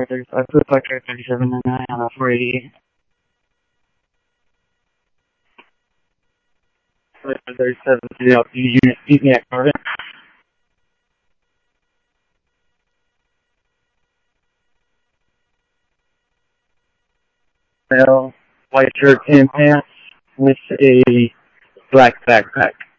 I put Black Car 37 and 9 on a 488. 37 to the LP unit, beat me at Corbin. Male, white shirt and pants with a black backpack.